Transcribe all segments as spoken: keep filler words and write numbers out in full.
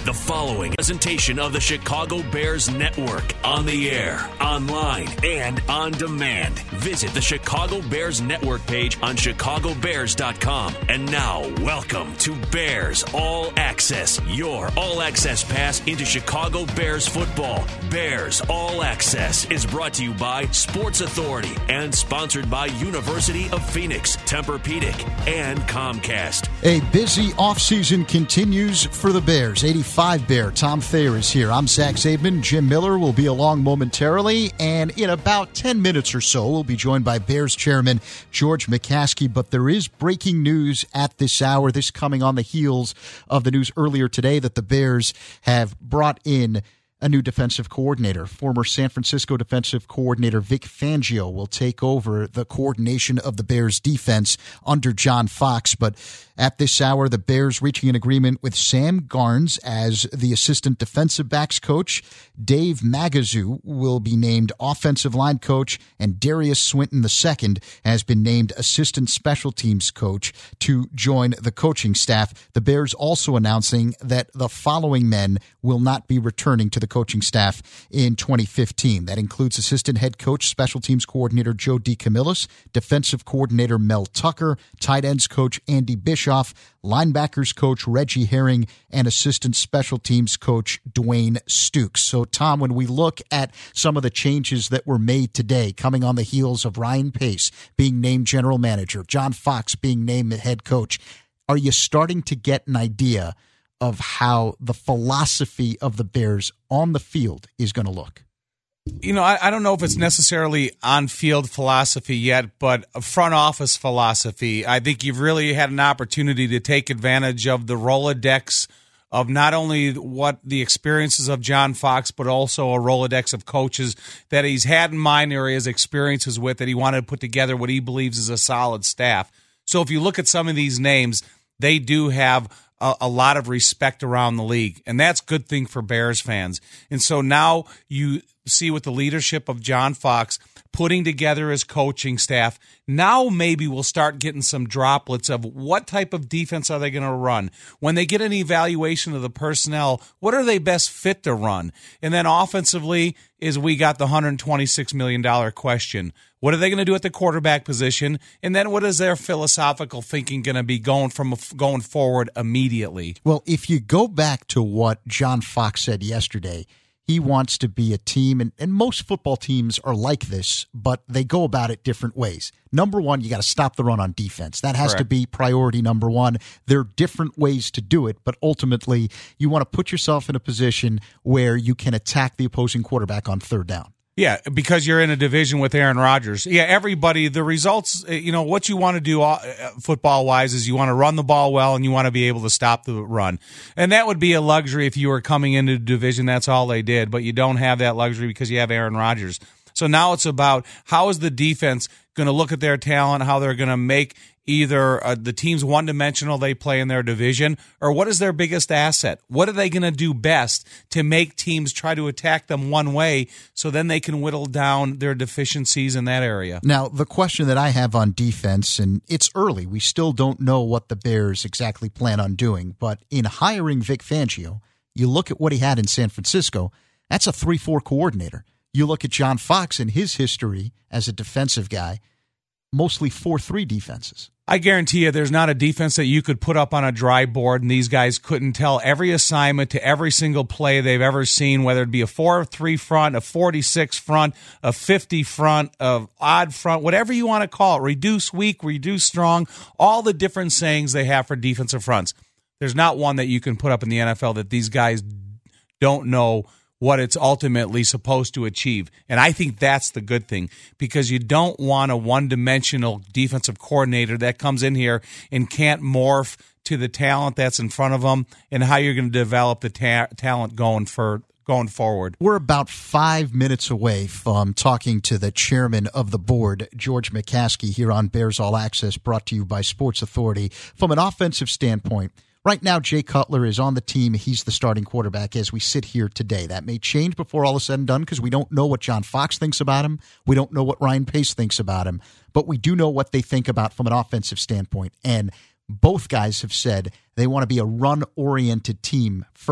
The following presentation of the Chicago Bears Network, on the air, online, and on demand. Visit the Chicago Bears Network page on chicago bears dot com. And now, welcome to Bears All Access, your all-access pass into Chicago Bears football. Bears All Access is brought to you by Sports Authority and sponsored by University of Phoenix, Tempur-Pedic, and Comcast. A busy offseason continues for the Bears. eighty-five Bear, Tom Thayer is here. I'm Zach Zaidman. Jim Miller will be along momentarily, and in about ten minutes or so, we'll be joined by Bears chairman George McCaskey. But there is breaking news at this hour, this coming on the heels of the news earlier today that the Bears have brought in a new defensive coordinator. Former San Francisco defensive coordinator Vic Fangio will take over the coordination of the Bears defense under John Fox. But at this hour, the Bears reaching an agreement with Sam Garnes as the assistant defensive backs coach. Dave Magazu will be named offensive line coach, and Darius Swinton the second has been named assistant special teams coach to join the coaching staff. The Bears also announcing that the following men will not be returning to the coaching staff in twenty fifteen. That includes assistant head coach, special teams coordinator Joe DeCamillis, defensive coordinator Mel Tucker, tight ends coach Andy Bischoff, linebackers coach Reggie Herring, and assistant special teams coach Dwayne Stukes. So, Tom, when we look at some of the changes that were made today, coming on the heels of Ryan Pace being named general manager, John Fox being named head coach, are you starting to get an idea of how the philosophy of the Bears on the field is going to look? You know, I, I don't know if it's necessarily on-field philosophy yet, but a front office philosophy. I think you've really had an opportunity to take advantage of the Rolodex of not only what the experiences of John Fox, but also a Rolodex of coaches that he's had in mind or he has experiences with, that he wanted to put together what he believes is a solid staff. So if you look at some of these names, they do have a, a lot of respect around the league, and that's a good thing for Bears fans. And so now you see with the leadership of John Fox putting together his coaching staff, now maybe we'll start getting some droplets of what type of defense are they going to run. When they get an evaluation of the personnel, what are they best fit to run? And then offensively is we got the one hundred twenty-six million dollars question. What are they going to do at the quarterback position? And then what is their philosophical thinking going to be going from going forward immediately? Well, if you go back to what John Fox said yesterday, he wants to be a team, and, and most football teams are like this, but they go about it different ways. Number one, you got to stop the run on defense. That has Correct. to be priority number one. There are different ways to do it, but ultimately you want to put yourself in a position where you can attack the opposing quarterback on third down. Yeah, because you're in a division with Aaron Rodgers. Yeah, everybody, the results, you know, what you want to do football-wise is you want to run the ball well and you want to be able to stop the run. And that would be a luxury if you were coming into the division. That's all they did. But you don't have that luxury because you have Aaron Rodgers. So now it's about how is the defense going to look at their talent, how they're going to make either uh, the teams one-dimensional they play in their division, or what is their biggest asset? What are they going to do best to make teams try to attack them one way so then they can whittle down their deficiencies in that area? Now, the question that I have on defense, and it's early, we still don't know what the Bears exactly plan on doing, but in hiring Vic Fangio, you look at what he had in San Francisco, that's a three four coordinator. You look at John Fox and his history as a defensive guy, mostly four three defenses. I guarantee you there's not a defense that you could put up on a dry board and these guys couldn't tell every assignment to every single play they've ever seen, whether it be a four three front, a forty-six front, a fifty front, a odd front, whatever you want to call it, reduce weak, reduce strong, all the different sayings they have for defensive fronts. There's not one that you can put up in the N F L that these guys don't know what it's ultimately supposed to achieve. And I think that's the good thing, because you don't want a one-dimensional defensive coordinator that comes in here and can't morph to the talent that's in front of them and how you're going to develop the ta- talent going for going forward. We're about five minutes away from talking to the chairman of the board, George McCaskey, here on Bears All Access, brought to you by Sports Authority. From an offensive standpoint, right now, Jay Cutler is on the team. He's the starting quarterback as we sit here today. That may change before all is said and done because we don't know what John Fox thinks about him. We don't know what Ryan Pace thinks about him. But we do know what they think about from an offensive standpoint. And both guys have said they want to be a run-oriented team first.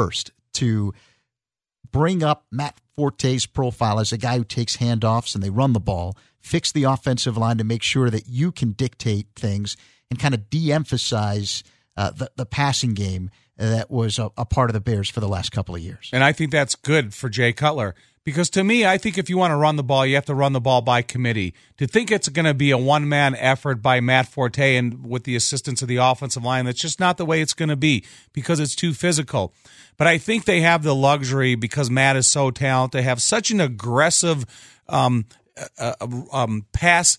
to bring up Matt Forte's profile as a guy who takes handoffs and they run the ball, fix the offensive line to make sure that you can dictate things and kind of de-emphasize uh, the, the passing game that was a, a part of the Bears for the last couple of years. And I think that's good for Jay Cutler. Because to me, I think if you want to run the ball, you have to run the ball by committee. To think it's going to be a one-man effort by Matt Forte and with the assistance of the offensive line, that's just not the way it's going to be because it's too physical. But I think they have the luxury, because Matt is so talented, to have such an aggressive um, uh, um, pass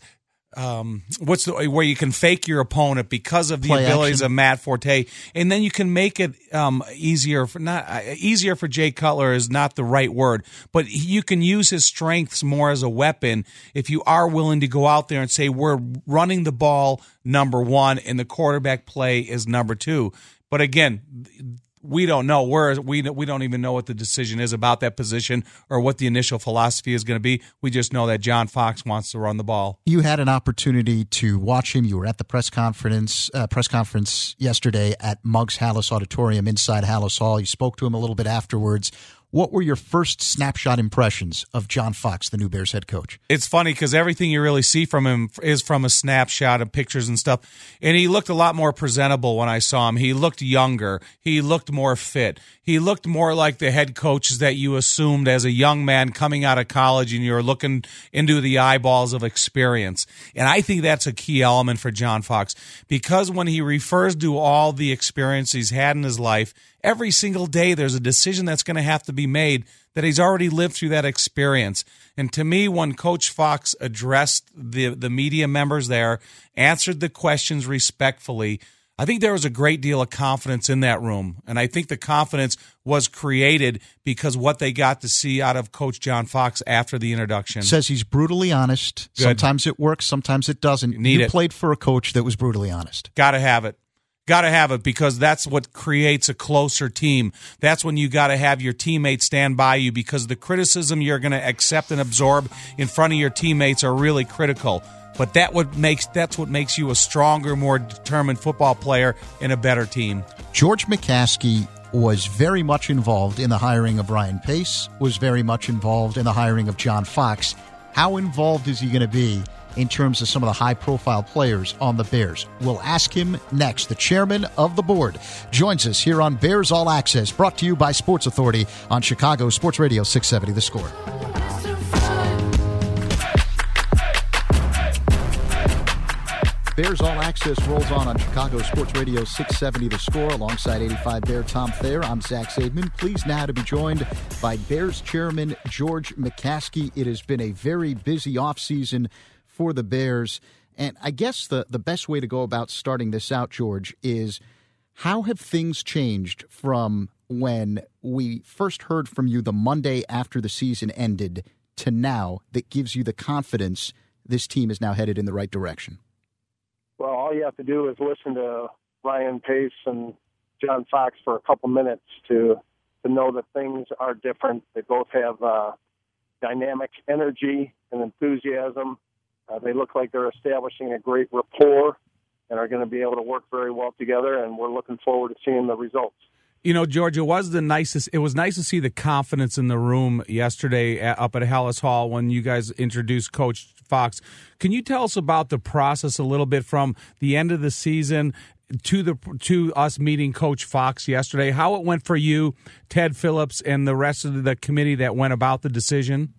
Um, what's the where you can fake your opponent because of the Play abilities action. of Matt Forte, and then you can make it um, easier for not uh, easier for Jay Cutler is not the right word, but you can use his strengths more as a weapon if you are willing to go out there and say we're running the ball number one and the quarterback play is number two. But again, we don't know. We're, we we don't even know what the decision is about that position or what the initial philosophy is going to be. We just know that John Fox wants to run the ball. You had an opportunity to watch him. You were at the press conference uh, press conference yesterday at Muggs Hallis Auditorium inside Hallis Hall. You spoke to him a little bit afterwards. What were your first snapshot impressions of John Fox, the new Bears head coach? It's funny because everything you really see from him is from a snapshot of pictures and stuff. And he looked a lot more presentable when I saw him. He looked younger. He looked more fit. He looked more like the head coaches that you assumed as a young man coming out of college and you're looking into the eyeballs of experience. And I think that's a key element for John Fox because when he refers to all the experience he's had in his life, every single day there's a decision that's going to have to be made that he's already lived through that experience. And to me, when Coach Fox addressed the, the media members there, answered the questions respectfully, I think there was a great deal of confidence in that room. And I think the confidence was created because what they got to see out of Coach John Fox after the introduction. Says he's brutally honest. Good. Sometimes it works, sometimes it doesn't. Need you it. played for a coach that was brutally honest. Got to have it. Got to have it because that's what creates a closer team. That's when you got to have your teammates stand by you because the criticism you're going to accept and absorb in front of your teammates are really critical. But that what makes that's what makes you a stronger, more determined football player and a better team. George McCaskey was very much involved in the hiring of Ryan Pace, was very much involved in the hiring of John Fox. How involved is he going to be in terms of some of the high-profile players on the Bears? We'll ask him next. The chairman of the board joins us here on Bears All Access, brought to you by Sports Authority on Chicago Sports Radio six seventy The Score. Bears All Access rolls on on Chicago Sports Radio six seventy The Score alongside eighty-five Bear Tom Thayer. I'm Zach Zaidman. Pleased now to be joined by Bears chairman George McCaskey. It has been a very busy offseason for the Bears. And I guess the, the best way to go about starting this out, George, is how have things changed from when we first heard from you the Monday after the season ended to now that gives you the confidence this team is now headed in the right direction? Well, all you have to do is listen to Ryan Pace and John Fox for a couple minutes to to know that things are different. They both have uh, dynamic energy and enthusiasm. Uh, they look like they're establishing a great rapport and are going to be able to work very well together, and we're looking forward to seeing the results. You know, George, it was the nicest. It was nice to see the confidence in the room yesterday up at Hallis Hall when you guys introduced Coach Fox. Can you tell us about the process a little bit from the end of the season to the to us meeting Coach Fox yesterday? How it went for you, Ted Phillips, and the rest of the committee that went about the decision?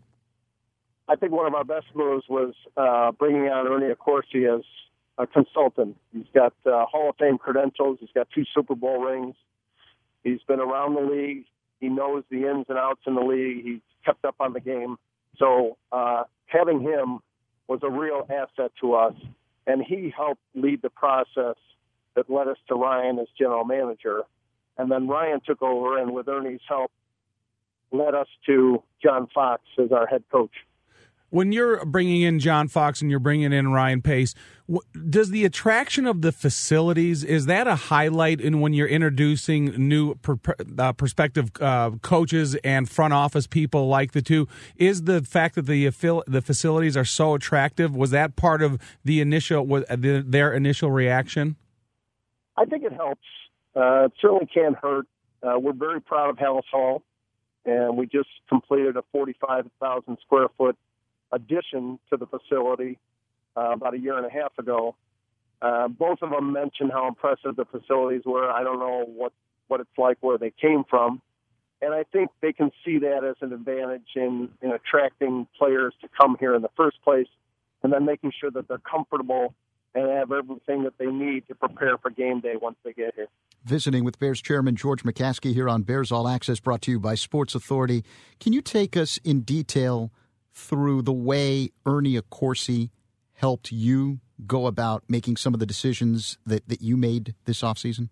I think one of our best moves was uh, bringing on Ernie Accorsi as a consultant. He's got uh, Hall of Fame credentials. He's got two Super Bowl rings. He's been around the league. He knows the ins and outs in the league. He's kept up on the game. So uh, having him was a real asset to us, and he helped lead the process that led us to Ryan as general manager. And then Ryan took over, and with Ernie's help, led us to John Fox as our head coach. When you're bringing in John Fox and you're bringing in Ryan Pace, does the attraction of the facilities, is that a highlight in when you're introducing new per, uh, prospective uh, coaches and front office people like the two? Is the fact that the the facilities are so attractive, was that part of the initial was their initial reaction? I think it helps. Uh, it certainly can't hurt. uh, we're very proud of Halas Hall, and we just completed a forty-five thousand square foot addition to the facility uh, about a year and a half ago. Uh, both of them mentioned how impressive the facilities were. I don't know what, what it's like where they came from. And I think they can see that as an advantage in, in attracting players to come here in the first place, and then making sure that they're comfortable and have everything that they need to prepare for game day once they get here. Visiting with Bears Chairman George McCaskey here on Bears All Access, brought to you by Sports Authority. Can you take us in detail through the way Ernie Accorsi helped you go about making some of the decisions that, that you made this offseason?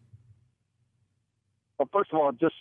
Well, first of all, just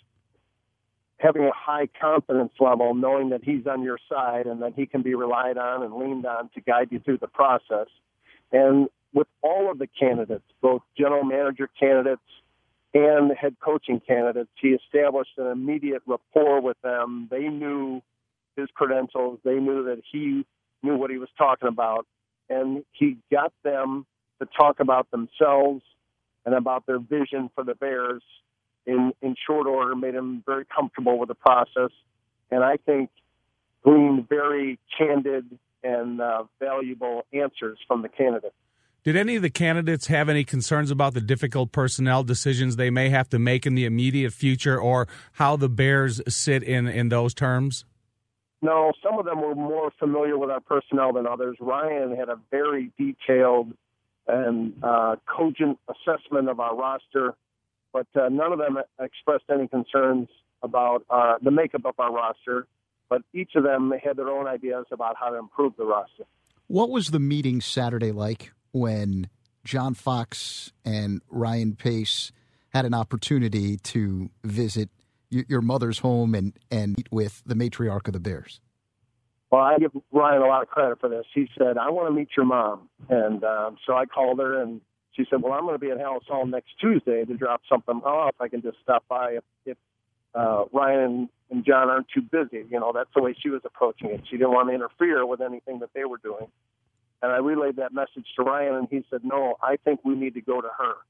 having a high confidence level, knowing that he's on your side and that he can be relied on and leaned on to guide you through the process. And with all of the candidates, both general manager candidates and head coaching candidates, he established an immediate rapport with them. They knew his credentials. They knew that he knew what he was talking about. And he got them to talk about themselves and about their vision for the Bears in, in short order, made them very comfortable with the process. And I think gleaned very candid and uh, valuable answers from the candidates. Did any of the candidates have any concerns about the difficult personnel decisions they may have to make in the immediate future, or how the Bears sit in, in those terms? No, some of them were more familiar with our personnel than others. Ryan had a very detailed and uh, cogent assessment of our roster, but uh, none of them expressed any concerns about uh, the makeup of our roster, but each of them had their own ideas about how to improve the roster. What was the meeting Saturday like when John Fox and Ryan Pace had an opportunity to visit your mother's home and, and meet with the matriarch of the Bears? Well, I give Ryan a lot of credit for this. He said, I want to meet your mom. And um, so I called her, and she said, well, I'm going to be at Halas Hall next Tuesday to drop something off. I can just stop by if, if uh, Ryan and John aren't too busy. You know, that's the way she was approaching it. She didn't want to interfere with anything that they were doing. And I relayed that message to Ryan, and he said, no, I think we need to go to her.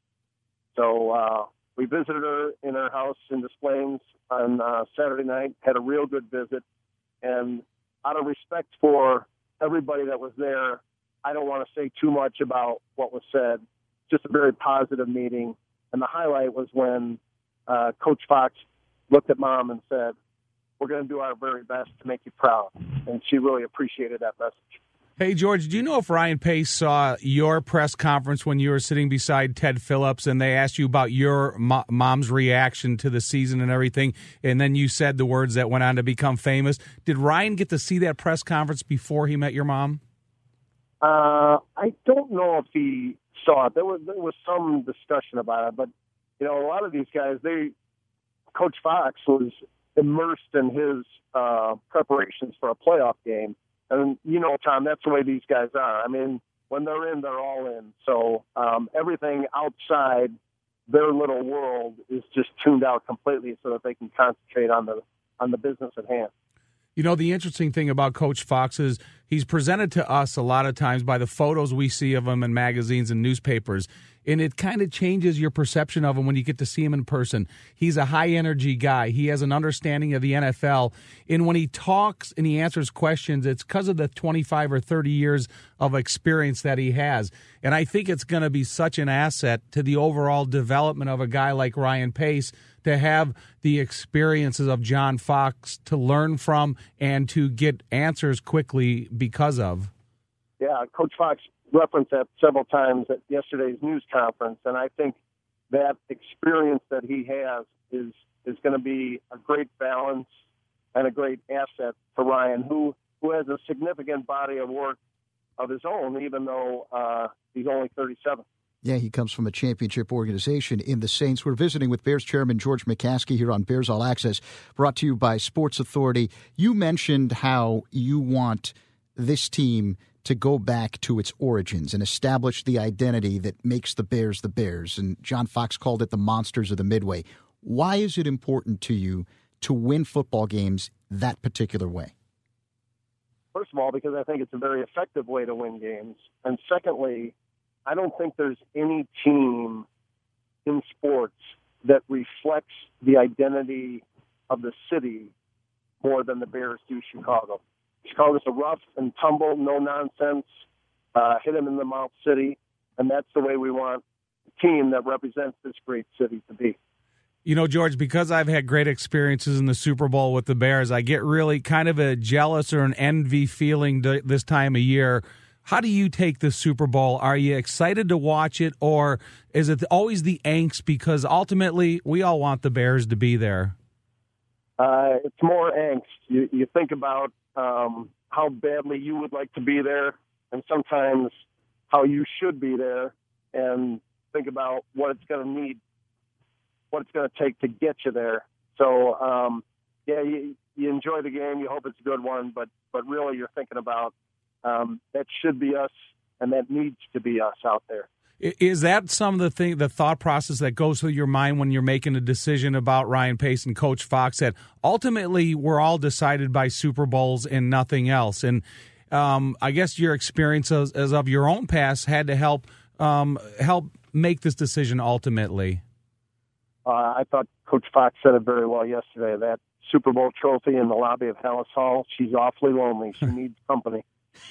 So uh, we visited her in her house in Des Plaines on uh, Saturday night, had a real good visit. And out of respect for everybody that was there, I don't want to say too much about what was said. Just a very positive meeting. And the highlight was when uh, Coach Fox looked at Mom and said, we're going to do our very best to make you proud. And she really appreciated that message. Hey, George, do you know if Ryan Pace saw your press conference when you were sitting beside Ted Phillips and they asked you about your mo- mom's reaction to the season and everything, and then you said the words that went on to become famous? Did Ryan get to see that press conference before he met your mom? Uh, I don't know if he saw it. There was there was some discussion about it, but you know, a lot of these guys, they Coach Fox was immersed in his uh, preparations for a playoff game. And, you know, Tom, that's the way these guys are. I mean, when they're in, they're all in. So um, everything outside their little world is just tuned out completely so that they can concentrate on the on the business at hand. You know, the interesting thing about Coach Fox is he's presented to us a lot of times by the photos we see of him in magazines and newspapers, and it kind of changes your perception of him when you get to see him in person. He's a high-energy guy. He has an understanding of the N F L, and when he talks and he answers questions, it's because of the twenty-five or thirty years of experience that he has. And I think it's going to be such an asset to the overall development of a guy like Ryan Pace to have the experiences of John Fox to learn from and to get answers quickly because of. Yeah, Coach Fox referenced that several times at yesterday's news conference, and I think that experience that he has is is going to be a great balance and a great asset for Ryan, who, who has a significant body of work of his own, even though uh, he's only thirty-seven. Yeah, he comes from a championship organization in the Saints. We're visiting with Bears Chairman George McCaskey here on Bears All Access, brought to you by Sports Authority. You mentioned how you want this team to go back to its origins and establish the identity that makes the Bears the Bears. And John Fox called it the Monsters of the Midway. Why is it important to you to win football games that particular way? First of all, because I think it's a very effective way to win games. And secondly, I don't think there's any team in sports that reflects the identity of the city more than the Bears do Chicago. Chicago's a rough and tumble, no nonsense, uh, hit 'em in the mouth city, and that's the way we want a team that represents this great city to be. You know, George, because I've had great experiences in the Super Bowl with the Bears, I get really kind of a jealous or an envy feeling this time of year. How do you take the Super Bowl? Are you excited to watch it, or is it always the angst because ultimately we all want the Bears to be there? Uh, it's more angst. You, you think about um, how badly you would like to be there, and sometimes how you should be there, and think about what it's going to need, what it's going to take to get you there. So, um, yeah, you, you enjoy the game. You hope it's a good one, but but really you're thinking about um, that should be us, and that needs to be us out there. Is that some of the thing, the thought process that goes through your mind when you're making a decision about Ryan Pace and Coach Fox, that ultimately we're all decided by Super Bowls and nothing else? And um, I guess your experience as, as of your own past had to help um, help make this decision ultimately. Uh, I thought Coach Fox said it very well yesterday. That Super Bowl trophy in the lobby of Hallis Hall, she's awfully lonely. She needs company.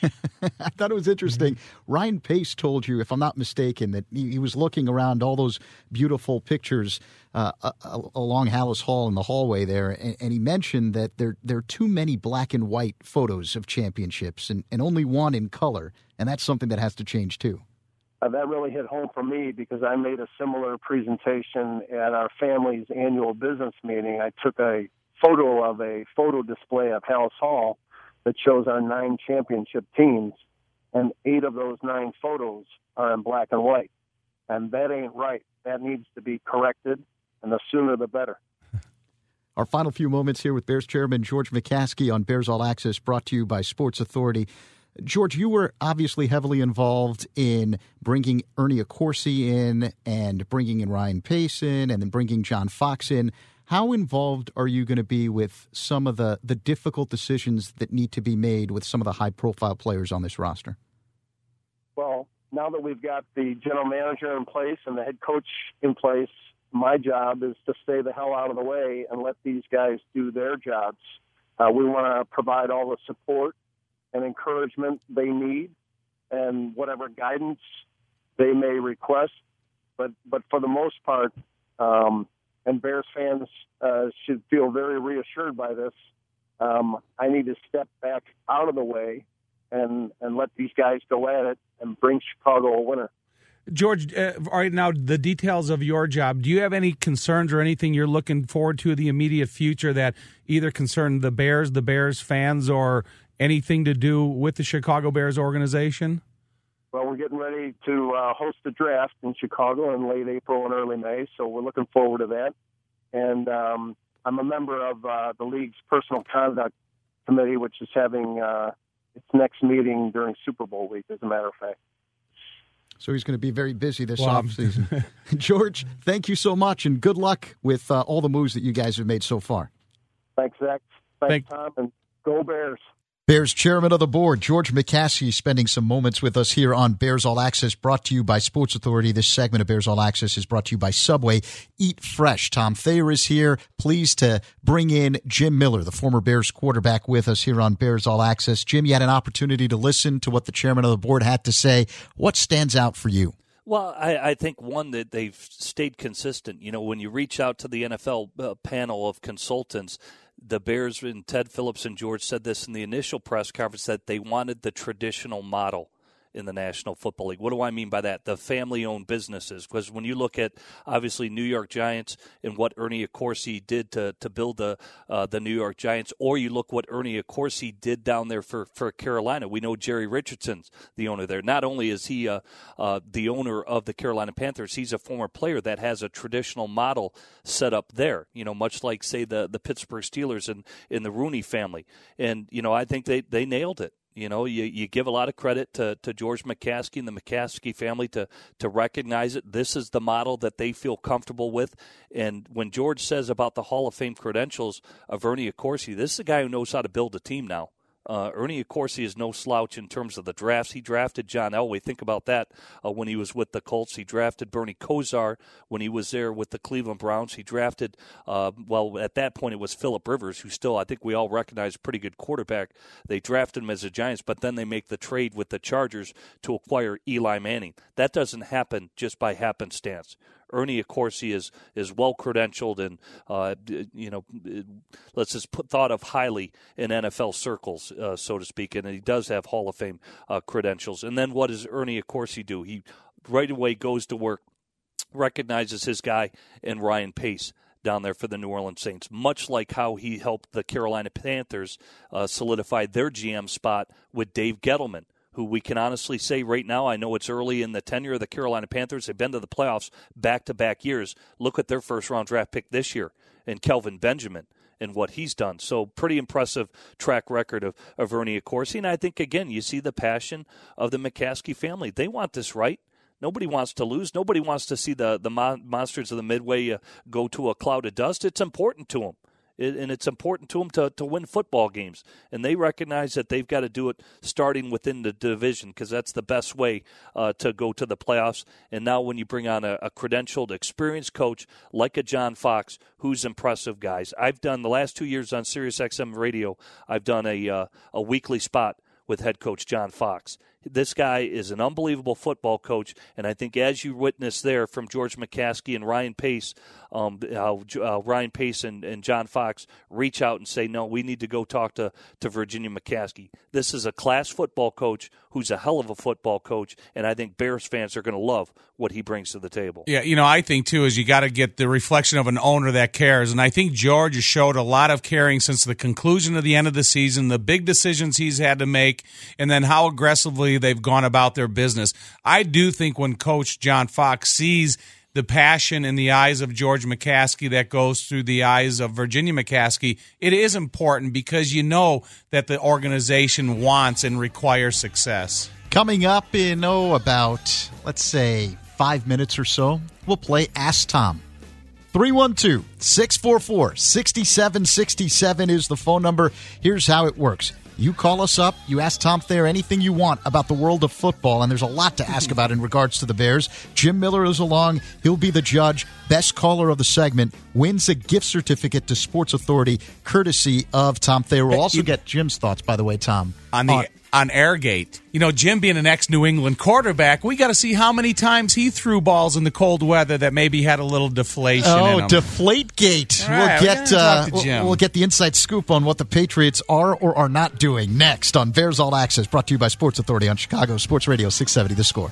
I thought it was interesting. Ryan Pace told you, if I'm not mistaken, that he, he was looking around all those beautiful pictures uh, uh, along Hallis Hall in the hallway there, and, and he mentioned that there, there are too many black and white photos of championships and, and only one in color, and that's something that has to change too. Uh, that really hit home for me because I made a similar presentation at our family's annual business meeting. I took a photo of a photo display of Hallis Hall that shows our nine championship teams, and eight of those nine photos are in black and white. And that ain't right. That needs to be corrected, and the sooner the better. Our final few moments here with Bears Chairman George McCaskey on Bears All Access, brought to you by Sports Authority. George, you were obviously heavily involved in bringing Ernie Accorsi in and bringing in Ryan Pace in and then bringing John Fox in. How involved are you going to be with some of the, the difficult decisions that need to be made with some of the high-profile players on this roster? Well, now that we've got the general manager in place and the head coach in place, my job is to stay the hell out of the way and let these guys do their jobs. Uh, we want to provide all the support and encouragement they need and whatever guidance they may request. But, but for the most part, um, and Bears fans uh, should feel very reassured by this, um, I need to step back out of the way and, and let these guys go at it and bring Chicago a winner. George, uh, all right, now the details of your job, do you have any concerns or anything you're looking forward to in the immediate future that either concern the Bears, the Bears fans, or anything to do with the Chicago Bears organization? Well, we're getting ready to uh, host the draft in Chicago in late April and early May, so we're looking forward to that. And um, I'm a member of uh, the league's personal conduct committee, which is having uh, its next meeting during Super Bowl week, as a matter of fact. So he's going to be very busy this well, offseason. George, thank you so much, and good luck with uh, all the moves that you guys have made so far. Thanks, Zach. Thanks, Thank- Tom, and go Bears. Bears Chairman of the Board, George McCaskey, spending some moments with us here on Bears All Access, brought to you by Sports Authority. This segment of Bears All Access is brought to you by Subway. Eat fresh. Tom Thayer is here. Pleased to bring in Jim Miller, the former Bears quarterback, with us here on Bears All Access. Jim, you had an opportunity to listen to what the Chairman of the Board had to say. What stands out for you? Well, I, I think, one, that they've stayed consistent. You know, when you reach out to the N F L uh, panel of consultants, the Bears and Ted Phillips and George said this in the initial press conference, that they wanted the traditional model in the National Football League. What do I mean by that? The family-owned businesses. Because when you look at, obviously, New York Giants and what Ernie Accorsi did to, to build the uh, the New York Giants, or you look what Ernie Accorsi did down there for, for Carolina. We know Jerry Richardson's the owner there. Not only is he uh, uh, the owner of the Carolina Panthers, he's a former player that has a traditional model set up there, you know, much like, say, the, the Pittsburgh Steelers and in the Rooney family. And, you know, I think they, they nailed it. You know, you, you give a lot of credit to, to George McCaskey and the McCaskey family to, to recognize it. This is the model that they feel comfortable with. And when George says about the Hall of Fame credentials of Ernie Accorsi, this is a guy who knows how to build a team now Uh, Ernie Accorsi is no slouch in terms of the drafts. He drafted John Elway. Think about that uh, when he was with the Colts. He drafted Bernie Kosar when he was there with the Cleveland Browns. He drafted, uh, well, at that point it was Phillip Rivers, who still, I think we all recognize, a pretty good quarterback. They drafted him as the Giants, but then they make the trade with the Chargers to acquire Eli Manning. That doesn't happen just by happenstance. Ernie Accorsi is is well credentialed and uh, you know, let's just put thought of highly in N F L circles, uh, so to speak, and he does have Hall of Fame uh, credentials. And then what does Ernie Accorsi do? He right away goes to work, recognizes his guy in Ryan Pace down there for the New Orleans Saints, much like how he helped the Carolina Panthers uh, solidify their G M spot with Dave Gettleman, who we can honestly say right now, I know it's early in the tenure of the Carolina Panthers. They've been to the playoffs back-to-back years. Look at their first-round draft pick this year in Kelvin Benjamin and what he's done. So pretty impressive track record of, of Ernie Accorsi. And I think, again, you see the passion of the McCaskey family. They want this right. Nobody wants to lose. Nobody wants to see the, the mon- monsters of the Midway uh, go to a cloud of dust. It's important to them. It, and it's important to them to, to win football games. And they recognize that they've got to do it starting within the division because that's the best way uh, to go to the playoffs. And now when you bring on a, a credentialed, experienced coach like a John Fox, who's impressive, guys. I've done the last two years on Sirius X M Radio, I've done a uh, a weekly spot with head coach John Fox. This guy is an unbelievable football coach, and I think as you witnessed there from George McCaskey and Ryan Pace, um, uh, uh, Ryan Pace and, and John Fox reach out and say, no, we need to go talk to, to Virginia McCaskey. This is a class football coach who's a hell of a football coach, and I think Bears fans are going to love what he brings to the table. Yeah, you know, I think, too, is you got to get the reflection of an owner that cares, and I think George has showed a lot of caring since the conclusion of the end of the season, the big decisions he's had to make, and then how aggressively they've gone about their business. I do think when Coach John Fox sees the passion in the eyes of George McCaskey that goes through the eyes of Virginia McCaskey, it is important because you know that the organization wants and requires success. Coming up in, oh, about, let's say, five minutes or so, we'll play Ask Tom. three one two, six four four, six seven six seven is the phone number. Here's how it works. You call us up, you ask Tom Thayer anything you want about the world of football, and there's a lot to ask about in regards to the Bears. Jim Miller is along. He'll be the judge. Best caller of the segment wins a gift certificate to Sports Authority, courtesy of Tom Thayer. We'll also get Jim's thoughts, by the way, Tom. On the... Uh, on Airgate. You know, Jim being an ex-New England quarterback, we got to see how many times he threw balls in the cold weather that maybe had a little deflation oh, in them. Deflategate. Right, we'll get uh, we'll, we'll get the inside scoop on what the Patriots are or are not doing next on Bears All Access, brought to you by Sports Authority on Chicago Sports Radio six seventy The Score.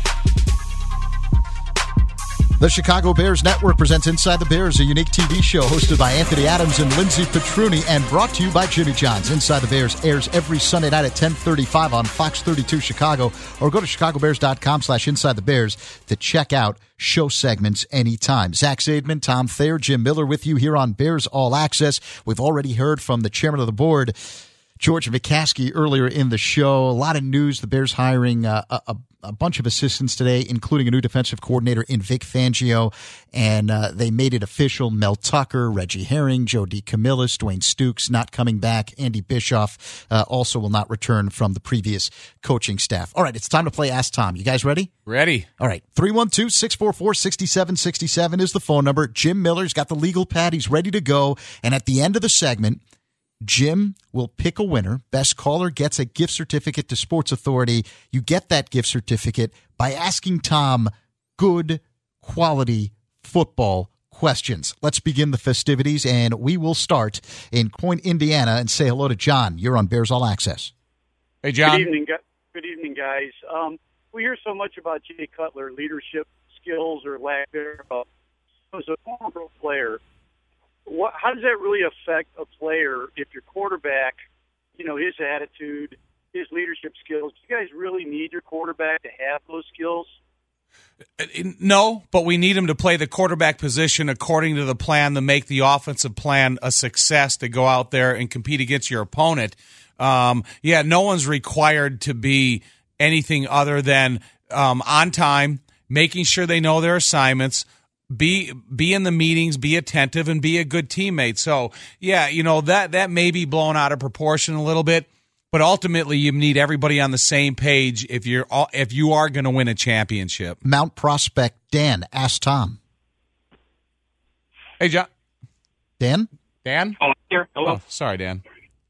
The Chicago Bears Network presents Inside the Bears, a unique T V show hosted by Anthony Adams and Lindsey Petruni and brought to you by Jimmy John's. Inside the Bears airs every Sunday night at ten thirty-five on Fox thirty-two Chicago, or go to chicagobears.com slash inside the Bears to check out show segments anytime. Zach Zaidman, Tom Thayer, Jim Miller with you here on Bears All Access. We've already heard from the chairman of the board, George McCaskey, earlier in the show. A lot of news. The Bears hiring uh, a, a bunch of assistants today, including a new defensive coordinator in Vic Fangio. And uh, they made it official. Mel Tucker, Reggie Herring, Joe DeCamillis, Dwayne Stukes not coming back. Andy Bischoff uh, also will not return from the previous coaching staff. All right, it's time to play Ask Tom. You guys ready? Ready. All right. three one two, six four four, six seven six seven is the phone number. Jim Miller's got the legal pad. He's ready to go. And at the end of the segment, Jim will pick a winner. Best caller gets a gift certificate to Sports Authority. You get that gift certificate by asking Tom good quality football questions. Let's begin the festivities, and we will start in Point, Indiana, and say hello to John. You're on Bears All Access. Hey, John. Good evening, good evening, guys. Um, we hear so much about Jay Cutler, leadership skills or lack thereof. As a former pro player, What, how does that really affect a player if your quarterback, you know, his attitude, his leadership skills? Do you guys really need your quarterback to have those skills? No, but we need him to play the quarterback position according to the plan to make the offensive plan a success, to go out there and compete against your opponent. Um, yeah, no one's required to be anything other than um, on time, making sure they know their assignments, Be be in the meetings, be attentive, and be a good teammate. So, yeah, you know, that, that may be blown out of proportion a little bit, But ultimately, you need everybody on the same page if you're all, if you are going to win a championship. Mount Prospect Dan, ask Tom. Hey, John. Dan? Dan? Oh, here. Hello. Oh, sorry, Dan.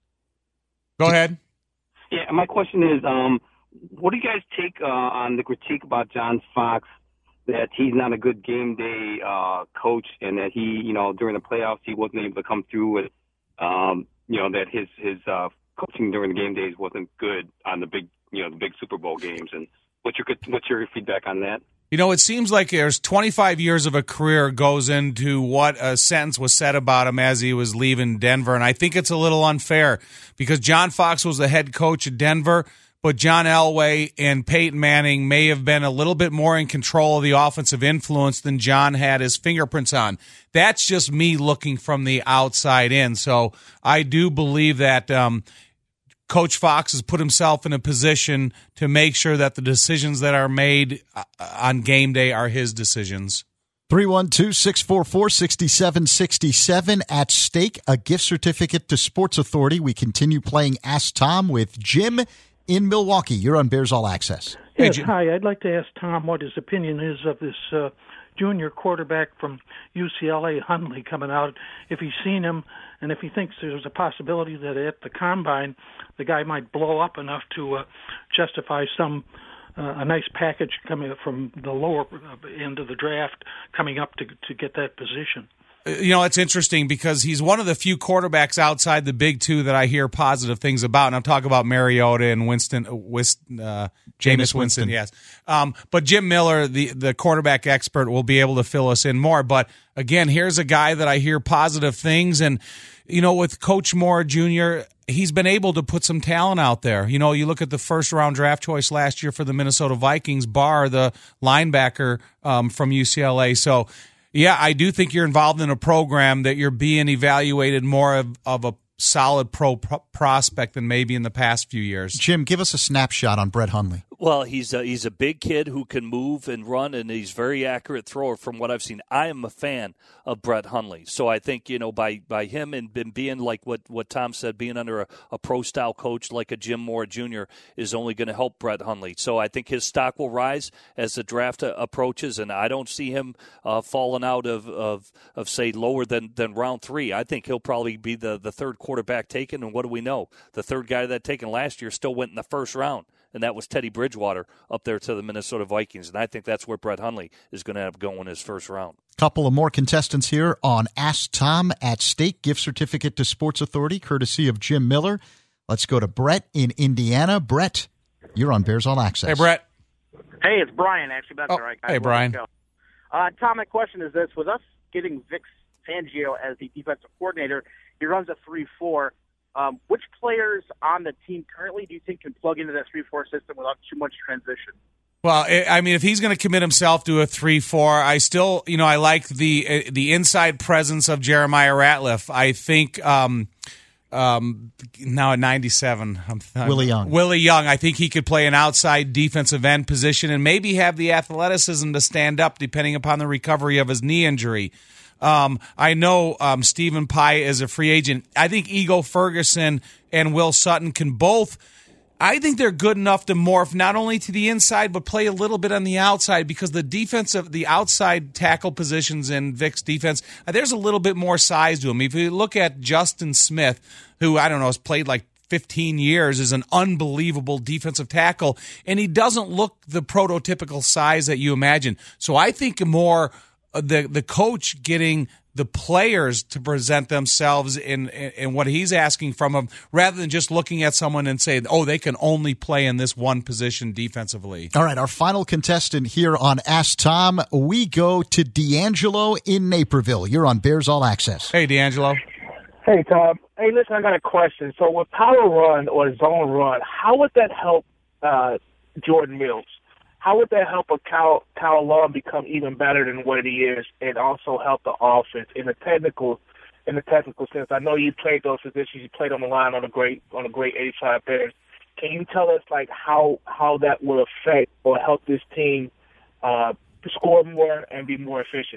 Go ahead. Yeah, my question is, um, what do you guys take uh, on the critique about John Fox that he's not a good game day uh, coach and that he, you know, during the playoffs he wasn't able to come through with, um, you know, that his his uh, coaching during the game days wasn't good on the big, you know, the big Super Bowl games. And what's your what's your feedback on that? You know, it seems like there's twenty-five years of a career goes into what a sentence was said about him as he was leaving Denver, and I think it's a little unfair because John Fox was the head coach of Denver, but John Elway and Peyton Manning may have been a little bit more in control of the offensive influence than John had his fingerprints on. That's just me looking from the outside in, so I do believe that um, Coach Fox has put himself in a position to make sure that the decisions that are made on game day are his decisions. three one two, six four four, six seven six seven at stake, a gift certificate to Sports Authority. We continue playing Ask Tom with Jim in Milwaukee. You're on Bears All Access. Yes, Hey, hi. I'd like to ask Tom what his opinion is of this uh, junior quarterback from U C L A, Hundley, coming out, if he's seen him, and if he thinks there's a possibility that at the Combine the guy might blow up enough to uh, justify some uh, a nice package coming from the lower end of the draft coming up to to get that position. You know, it's interesting because he's one of the few quarterbacks outside the big two that I hear positive things about, and I'm talking about Mariota and Winston, Winston uh, Jameis Winston, Winston, yes. Um, but Jim Miller, the, the quarterback expert, will be able to fill us in more. But, again, here's a guy that I hear positive things, and, you know, with Coach Moore Junior, he's been able to put some talent out there. You know, you look at the first-round draft choice last year for the Minnesota Vikings, Barr, the linebacker um, from U C L A. So, yeah, I do think you're involved in a program that you're being evaluated more of, of a solid pro, pro prospect than maybe in the past few years. Jim, give us a snapshot on Brett Hundley. Well, he's a, he's a big kid who can move and run, and he's a very accurate thrower from what I've seen. I am a fan of Brett Hundley. So I think, you know, by, by him and, and being like what, what Tom said, being under a, a pro-style coach like a Jim Moore Junior is only going to help Brett Hundley. So I think his stock will rise as the draft uh, approaches, and I don't see him uh, falling out of, of, of, say, lower than, than round three. I think he'll probably be the, the third quarterback taken, and what do we know? The third guy that taken last year still went in the first round, and that was Teddy Bridgewater up there to the Minnesota Vikings. And I think that's where Brett Hundley is going to end up going his first round. Couple of more contestants here on Ask Tom at stake. Gift certificate to Sports Authority, courtesy of Jim Miller. Let's go to Brett in Indiana. Brett, you're on Bears All Access. Hey, Brett. Hey, it's Brian, actually. That's oh, all right. Hey, Brian. Uh, Tom, my question is this. With us getting Vic Fangio as the defensive coordinator, he runs a three four. Um, which players on the team currently do you think can plug into that three four system without too much transition? Well, I mean, if he's going to commit himself to a three four, I still, you know, I like the the inside presence of Jeremiah Ratliff. I think um, um, now at ninety-seven, I'm, I'm, Willie Young. Willie Young, I think he could play an outside defensive end position and maybe have the athleticism to stand up depending upon the recovery of his knee injury. Um, I know um, Stephen Pye is a free agent. I think Ego Ferguson and Will Sutton can both. I think they're good enough to morph not only to the inside but play a little bit on the outside because the defensive, the outside tackle positions in Vic's defense, there's a little bit more size to him. If you look at Justin Smith, who I don't know has played like fifteen years, is an unbelievable defensive tackle, and he doesn't look the prototypical size that you imagine. So I think more. The the coach getting the players to present themselves in, in in what he's asking from them, rather than just looking at someone and say, "Oh, they can only play in this one position defensively." All right, our final contestant here on Ask Tom, we go to D'Angelo in Naperville. You're on Bears All Access. Hey, D'Angelo. Hey, Tom. Hey, listen, I got a question. So with power run or zone run, how would that help uh, Jordan Mills? How would that help a Kyle, Kyle Long become even better than what he is, and also help the offense in the technical, in the technical sense? I know you played those positions. You played on the line on a great, on a great eighty-five Bears. Can you tell us like how how that will affect or help this team uh, score more and be more efficient?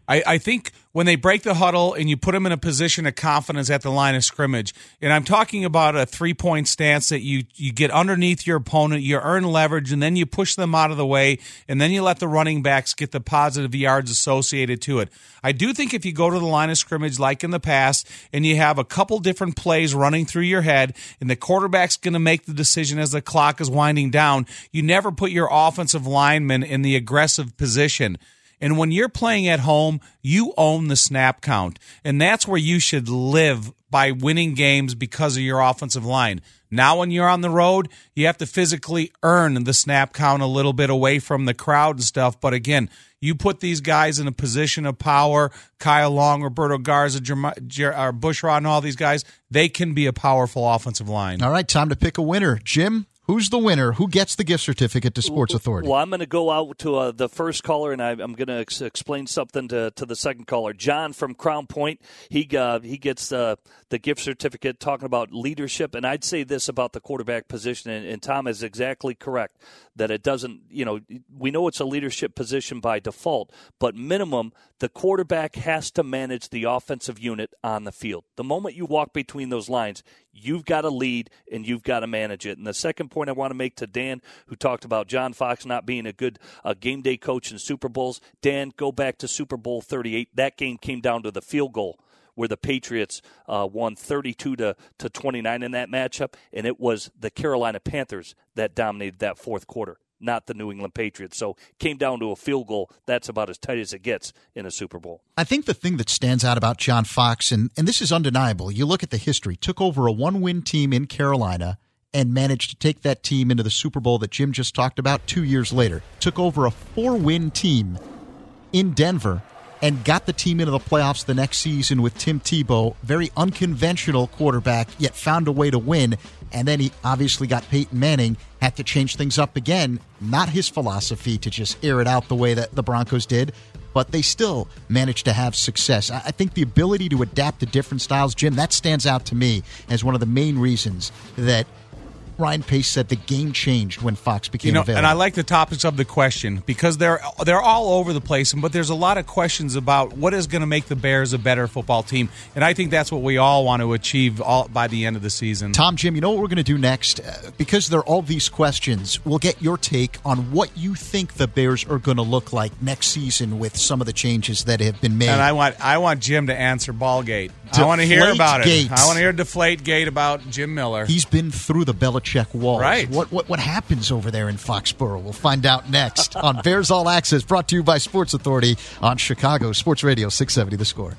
I, I think when they break the huddle and you put them in a position of confidence at the line of scrimmage, and I'm talking about a three-point stance that you, you get underneath your opponent, you earn leverage, and then you push them out of the way, and then you let the running backs get the positive yards associated to it. I do think if you go to the line of scrimmage like in the past and you have a couple different plays running through your head and the quarterback's going to make the decision as the clock is winding down, you never put your offensive lineman in the aggressive position. And when you're playing at home, you own the snap count. And that's where you should live by winning games because of your offensive line. Now when you're on the road, you have to physically earn the snap count a little bit away from the crowd and stuff. But again, you put these guys in a position of power, Kyle Long, Roberto Garza, Jer- Jer- uh, Bushrod, and all these guys, they can be a powerful offensive line. All right, time to pick a winner. Jim? Who's the winner? Who gets the gift certificate to Sports Authority? Well, I'm going to go out to uh, the first caller, and I, I'm going to ex- explain something to, to the second caller. John from Crown Point, he uh, he gets uh, the gift certificate talking about leadership. And I'd say this about the quarterback position, and, and Tom is exactly correct, that it doesn't, you know, we know it's a leadership position by default, but minimum, the quarterback has to manage the offensive unit on the field. The moment you walk between those lines, you've got to lead and you've got to manage it. And the second point I want to make to Dan, who talked about John Fox not being a good uh, game day coach in Super Bowls. Dan, go back to Super Bowl thirty-eight. That game came down to the field goal where the Patriots uh, won thirty-two to twenty-nine in that matchup, and it was the Carolina Panthers that dominated that fourth quarter, not the New England Patriots. So came down to a field goal. That's about as tight as it gets in a Super Bowl. I think the thing that stands out about John Fox, and, and this is undeniable, you look at the history, took over a one-win team in Carolina and managed to take that team into the Super Bowl that Jim just talked about two years later. Took over a four-win team in Denver and got the team into the playoffs the next season with Tim Tebow, very unconventional quarterback, yet found a way to win. And then he obviously got Peyton Manning, had to change things up again. Not his philosophy to just air it out the way that the Broncos did, but they still managed to have success. I think the ability to adapt to different styles, Jim, that stands out to me as one of the main reasons that Ryan Pace said the game changed when Fox became you know, available. And I like the topics of the question because they're they're all over the place, but there's a lot of questions about what is going to make the Bears a better football team, and I think that's what we all want to achieve all, by the end of the season. Tom, Jim, you know what we're going to do next? Uh, because there are all these questions, we'll get your take on what you think the Bears are going to look like next season with some of the changes that have been made. And I want I want Jim to answer Ballgate. I want to hear about Gate. it. I want to hear Deflate Gate about Jim Miller. He's been through the Belichick walls. Right. What, what what happens over there in Foxborough? We'll find out next on Bears All Access, brought to you by Sports Authority on Chicago Sports Radio six seventy The Score.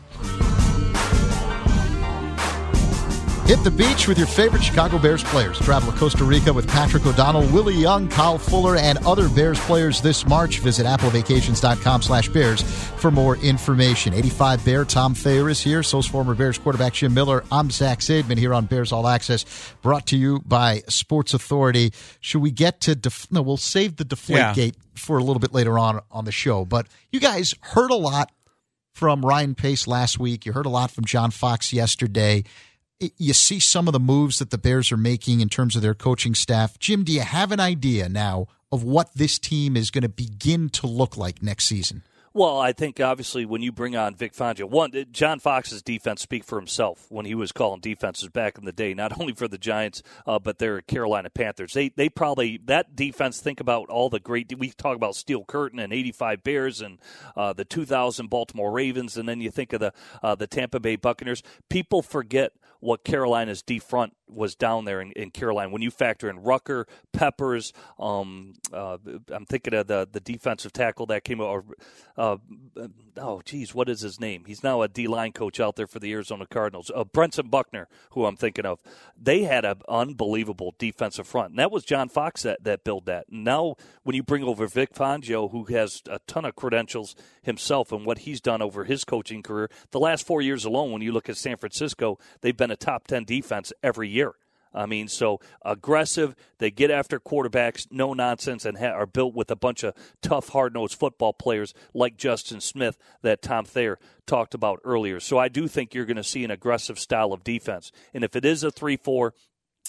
Hit the beach with your favorite Chicago Bears players. Travel to Costa Rica with Patrick O'Donnell, Willie Young, Kyle Fuller, and other Bears players this March. Visit applevacations.com slash Bears for more information. eighty-five Bear Tom Thayer is here. So's former Bears quarterback Jim Miller. I'm Zach Zaidman here on Bears All Access, brought to you by Sports Authority. Should we get to def- – no, we'll save the Deflategate yeah. for a little bit later on on the show. But you guys heard a lot from Ryan Pace last week. You heard a lot from John Fox yesterday. You see some of the moves that the Bears are making in terms of their coaching staff. Jim, do you have an idea now of what this team is going to begin to look like next season? Well, I think obviously when you bring on Vic Fangio, one, John Fox's defense speak for himself when he was calling defenses back in the day, not only for the Giants, uh, but their Carolina Panthers. They they probably, that defense, think about all the great, we talk about Steel Curtain and eighty-five Bears and uh, the two thousand Baltimore Ravens, and then you think of the uh, the Tampa Bay Buccaneers. People forget what Carolina's D front was down there in, in Carolina. When you factor in Rucker, Peppers, um, uh, I'm thinking of the, the defensive tackle that came over. Uh, oh, geez, what is his name? He's now a D-line coach out there for the Arizona Cardinals. Uh, Brenson Buckner, who I'm thinking of. They had an unbelievable defensive front, and that was John Fox that, that built that. And now when you bring over Vic Fangio, who has a ton of credentials himself and what he's done over his coaching career, the last four years alone, when you look at San Francisco, they've been a top ten defense every year. I mean, so aggressive. They get after quarterbacks, no nonsense, and ha- are built with a bunch of tough, hard-nosed football players like Justin Smith that Tom Thayer talked about earlier. So I do think you're going to see an aggressive style of defense. And if it is a three four,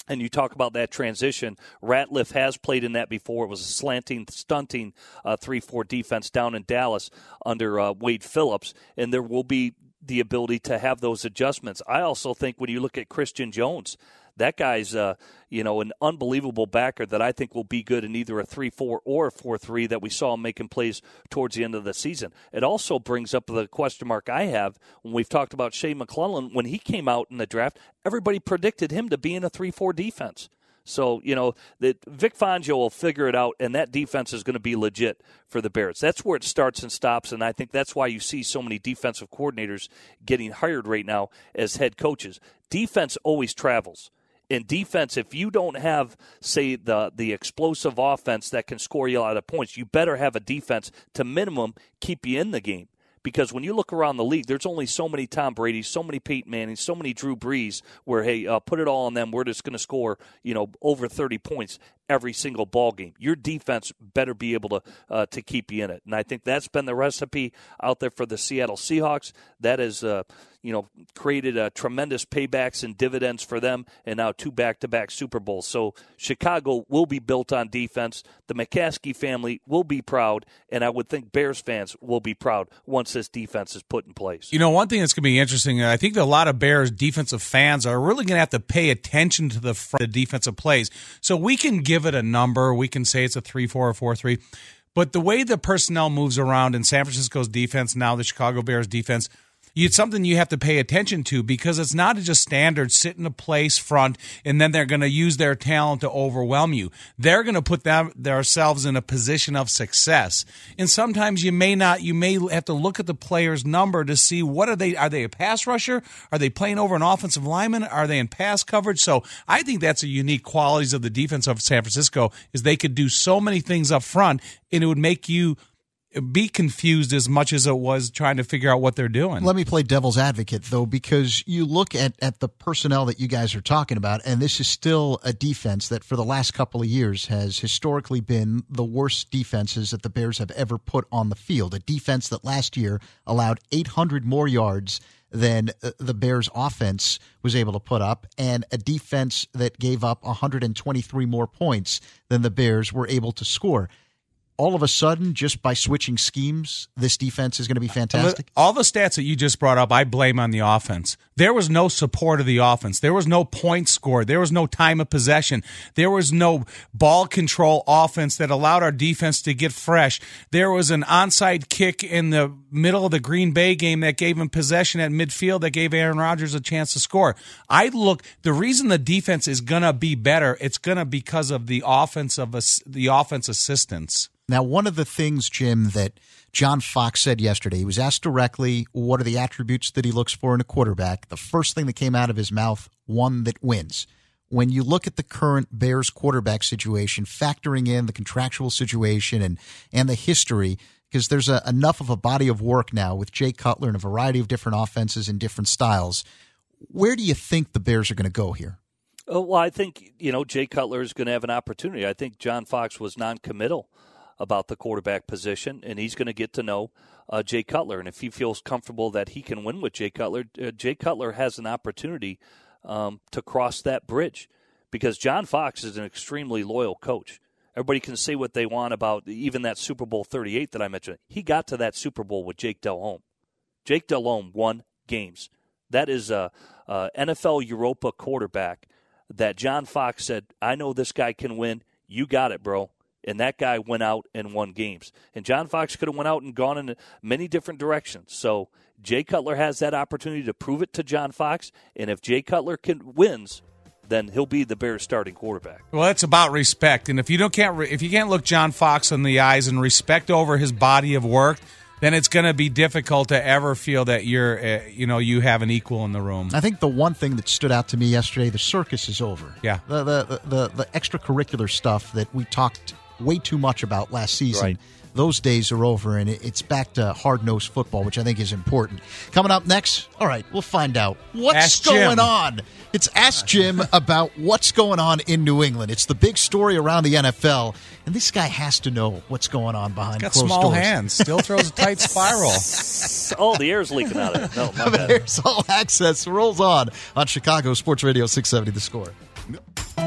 And you talk about that transition. Ratliff has played in that before. It was a slanting, stunting uh, three four defense down in Dallas under uh, Wade Phillips, and there will be the ability to have those adjustments. I also think when you look at Christian Jones, that guy's uh, you know, an unbelievable backer that I think will be good in either a three four or a four three that we saw him making plays towards the end of the season. It also brings up the question mark I have when we've talked about Shea McClellan. When he came out in the draft, everybody predicted him to be in a three four defense. So, you know, that Vic Fangio will figure it out, and that defense is going to be legit for the Bears. That's where it starts and stops, and I think that's why you see so many defensive coordinators getting hired right now as head coaches. Defense always travels. In defense, if you don't have, say, the the explosive offense that can score you a lot of points, you better have a defense to minimum keep you in the game. Because when you look around the league, there's only so many Tom Brady's, so many Peyton Manning's, so many Drew Brees where, hey, uh, put it all on them. We're just going to score, you know, over thirty points every single ball game. Your defense better be able to uh, to keep you in it. And I think that's been the recipe out there for the Seattle Seahawks. That has, uh, you know, created uh, tremendous paybacks and dividends for them, and now two back-to-back Super Bowls. So Chicago will be built on defense. The McCaskey family will be proud, and I would think Bears fans will be proud once this defense is put in place. You know, one thing that's going to be interesting, I think that a lot of Bears defensive fans are really going to have to pay attention to the, front, the defensive plays. So we can give it a number. We can say it's a three four or four three. But the way the personnel moves around in San Francisco's defense, now the Chicago Bears defense, it's something you have to pay attention to, because it's not just standard sit in a place front and then they're going to use their talent to overwhelm you. They're going to put them, themselves in a position of success. And sometimes you may not, you may have to look at the player's number to see what are they, are they a pass rusher? Are they playing over an offensive lineman? Are they in pass coverage? So I think that's a unique qualities of the defense of San Francisco, is they could do so many things up front, and it would make you be confused as much as it was trying to figure out what they're doing. Let me play devil's advocate, though, because you look at, at the personnel that you guys are talking about, and this is still a defense that for the last couple of years has historically been the worst defenses that the Bears have ever put on the field. A defense that last year allowed eight hundred more yards than the Bears' offense was able to put up, and a defense that gave up one hundred twenty-three more points than the Bears were able to score. All of a sudden, just by switching schemes, this defense is going to be fantastic? All the stats that you just brought up, I blame on the offense. There was no support of the offense. There was no points scored. There was no time of possession. There was no ball control offense that allowed our defense to get fresh. There was an onside kick in the middle of the Green Bay game that gave him possession at midfield that gave Aaron Rodgers a chance to score. I look, the reason the defense is going to be better, it's going to be because of the offense of the offense assistance. Now, one of the things, Jim, that John Fox said yesterday, he was asked directly what are the attributes that he looks for in a quarterback. The first thing that came out of his mouth, one that wins. When you look at the current Bears quarterback situation, factoring in the contractual situation and, and the history, because there's a, enough of a body of work now with Jay Cutler and a variety of different offenses and different styles, where do you think the Bears are going to go here? Oh, well, I think, you know, Jay Cutler is going to have an opportunity. I think John Fox was non-committal about the quarterback position, and he's going to get to know uh, Jay Cutler. And if he feels comfortable that he can win with Jay Cutler, uh, Jay Cutler has an opportunity um, to cross that bridge, because John Fox is an extremely loyal coach. Everybody can say what they want about even that Super Bowl thirty-eight that I mentioned. He got to that Super Bowl with Jake Delhomme. Jake Delhomme won games. That is a, a N F L Europa quarterback that John Fox said, I know this guy can win. You got it, bro. And that guy went out and won games. And John Fox could have went out and gone in many different directions. So Jay Cutler has that opportunity to prove it to John Fox. And if Jay Cutler can wins, then he'll be the Bears' starting quarterback. Well, it's about respect. And if you don't can't if you can't look John Fox in the eyes and respect over his body of work, then it's going to be difficult to ever feel that you're, uh, you know, you have an equal in the room. I think the one thing that stood out to me yesterday, the circus is over. Yeah. The the the, the extracurricular stuff that we talked way too much about last season. Right. Those days are over, and it's back to hard-nosed football, which I think is important. Coming up next, all right, we'll find out what's Ask going Jim. on. It's Ask Jim about what's going on in New England. It's the big story around the N F L, and this guy has to know what's going on behind Got closed small doors. hands, still throws a tight spiral. Oh, the air's leaking out of it. No, my bad. Bears All Access rolls on on Chicago Sports Radio six seventy The Score.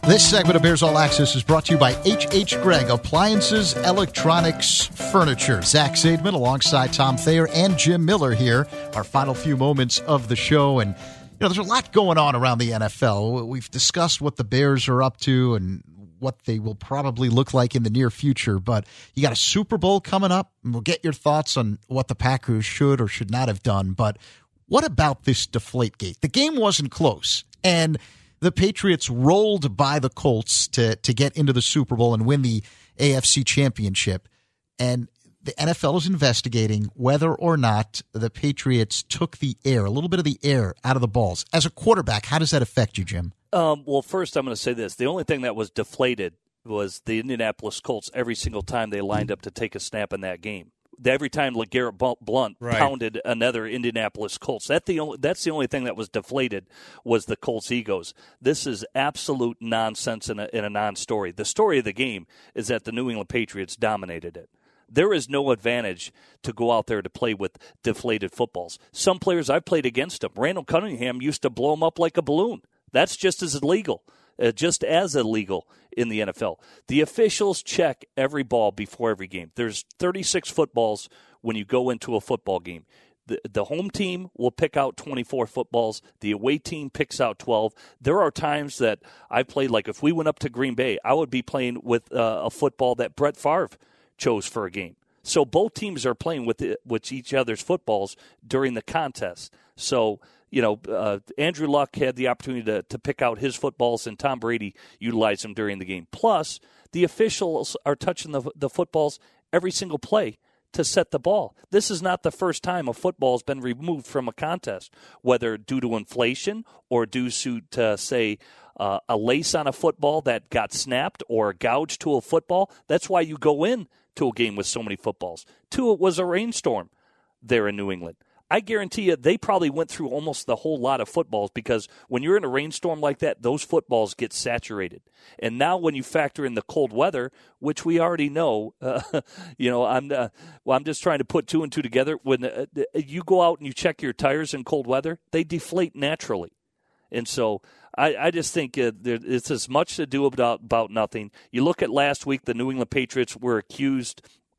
This segment of Bears All Access is brought to you by H H. Gregg Appliances, Electronics, Furniture. Zach Zaidman alongside Tom Thayer and Jim Miller here. Our final few moments of the show. And, you know, there's a lot going on around the N F L. We've discussed what the Bears are up to and what they will probably look like in the near future. But you got a Super Bowl coming up, and we'll get your thoughts on what the Packers should or should not have done. But what about this Deflategate? The game wasn't close, and the Patriots rolled by the Colts to to get into the Super Bowl and win the A F C Championship. And the N F L is investigating whether or not the Patriots took the air, a little bit of the air out of the balls. As a quarterback, how does that affect you, Jim? Um, well, first I'm going to say this. The only thing that was deflated was the Indianapolis Colts every single time they lined up to take a snap in that game. Every time LeGarrette Blount right. pounded another Indianapolis Colts. That the only, that's the only thing that was deflated was the Colts' egos. This is absolute nonsense in a, in a non-story. The story of the game is that the New England Patriots dominated it. There is no advantage to go out there to play with deflated footballs. Some players I've played against them. Randall Cunningham used to blow them up like a balloon. That's just as illegal. Uh, just as illegal in the N F L. The officials check every ball before every game. There's thirty-six footballs when you go into a football game. The, the home team will pick out twenty-four footballs. The away team picks out twelve. There are times that I played, like if we went up to Green Bay, I would be playing with uh, a football that Brett Favre chose for a game. So both teams are playing with the, with each other's footballs during the contest. So, you know, uh, Andrew Luck had the opportunity to, to pick out his footballs, and Tom Brady utilized them during the game. Plus, the officials are touching the, the footballs every single play to set the ball. This is not the first time a football has been removed from a contest, whether due to inflation or due to, say, uh, a lace on a football that got snapped or gouged to a football. That's why you go in to a game with so many footballs. Two, it was a rainstorm there in New England. I guarantee you they probably went through almost the whole lot of footballs, because when you're in a rainstorm like that, those footballs get saturated. And now when you factor in the cold weather, which we already know, uh, you know, I'm uh, well, I'm just trying to put two and two together. When uh, you go out and you check your tires in cold weather, they deflate naturally. And so I, I just think uh, there, it's as much to do about, about nothing. You look at last week, the New England Patriots were accused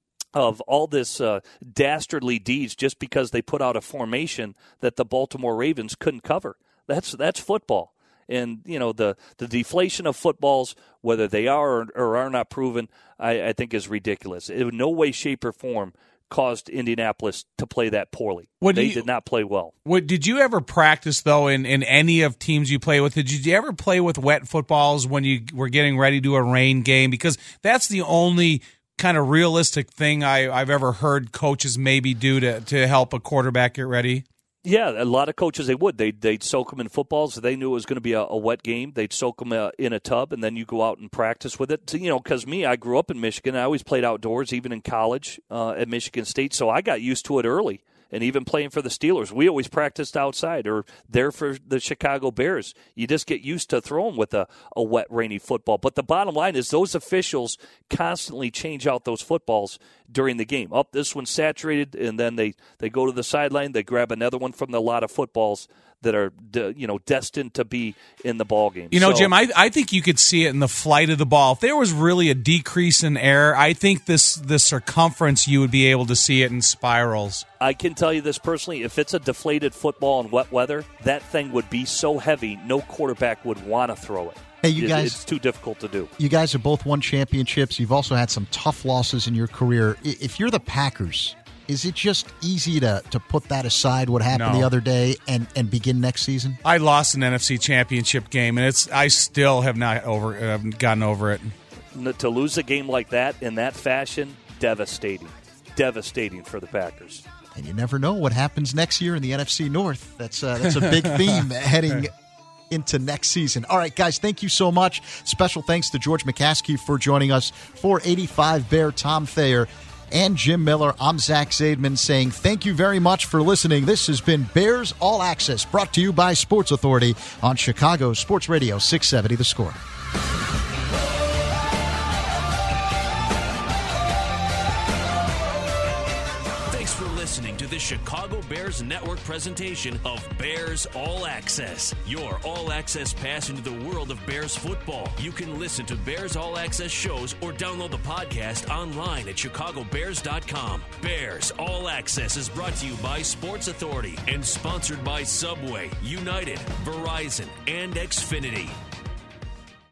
of all this uh, dastardly deeds just because they put out a formation that the Baltimore Ravens couldn't cover. That's that's football. And, you know, the, the deflation of footballs, whether they are or, or are not proven, I, I think is ridiculous. It in no way, shape, or form caused Indianapolis to play that poorly. What they you, did not play well. What, did you ever practice, though, in, in any of teams you play with? Did you ever play with wet footballs when you were getting ready to do a rain game? Because that's the only kind of realistic thing I, I've ever heard coaches maybe do to, to help a quarterback get ready. Yeah, a lot of coaches, they would. They'd, they'd soak them in footballs. They knew it was going to be a, a wet game. They'd soak them uh, in a tub, and then you go out and practice with it. So, you know, because me, I grew up in Michigan. I always played outdoors, even in college uh, at Michigan State, so I got used to it early. And even playing for the Steelers, we always practiced outside, or there for the Chicago Bears. You just get used to throwing with a, a wet, rainy football. But the bottom line is those officials constantly change out those footballs during the game. Up, oh, this one's saturated, and then they, they go to the sideline, they grab another one from the lot of footballs that are, you know, destined to be in the ball game. You know, so, Jim, I I think you could see it in the flight of the ball. If there was really a decrease in air, I think this the circumference, you would be able to see it in spirals. I can tell you this personally, if it's a deflated football in wet weather, that thing would be so heavy, no quarterback would want to throw it. Hey, you guys, it's too difficult to do. You guys have both won championships. You've also had some tough losses in your career. If you're the Packers, is it just easy to, to put that aside, what happened no. the other day, and, and begin next season? I lost an N F C championship game, and it's I still have not over uh, gotten over it. To lose a game like that in that fashion, devastating. Devastating for the Packers. And you never know what happens next year in the N F C North. That's, uh, that's a big theme heading into next season. All right, guys, thank you so much. Special thanks to George McCaskey for joining us. four eighty-five Bear, Tom Thayer, and Jim Miller. I'm Zach Zaidman saying thank you very much for listening. This has been Bears All Access, brought to you by Sports Authority on Chicago Sports Radio six seventy The Score. Thanks for listening listening to the Chicago Bears Network presentation of Bears All Access, your all-access pass into the world of Bears football. You can listen to Bears All Access shows or download the podcast online at chicago bears dot com. Bears All Access is brought to you by Sports Authority and sponsored by Subway, United, Verizon, and Xfinity.